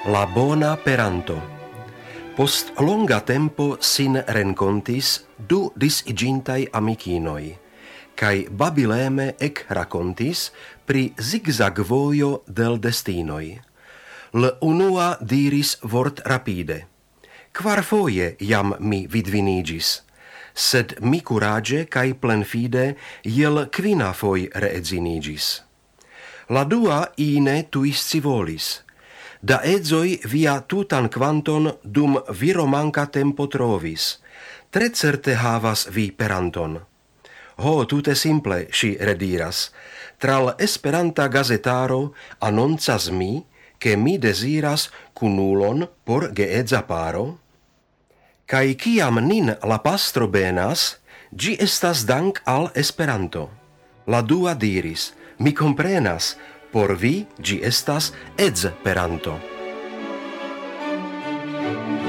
La bona peranto. Post longa tempo sin rencontis du disigintai amicinoi, cae babileme ec racontis pri zigzag vojo del destinoi. L unua diris vort rapide: Quar foie jam mi vidvinigis, sed mi curage cae plen fide iel quina foi reedzinigis. La dua ine tuisci volis: da edzoi via tutan quanton dum viro manca tempo trovis, tre certe havas vi peranton. Ho, tute simple, si rediras, tral esperanta gazetaro annoncas mi, che mi desiras cunulon por geedza paro? Kai ciam nin la pastro benas, gi estas dank al Esperanto. La dua diris: mi comprenas, por vi gi estas edzperanto.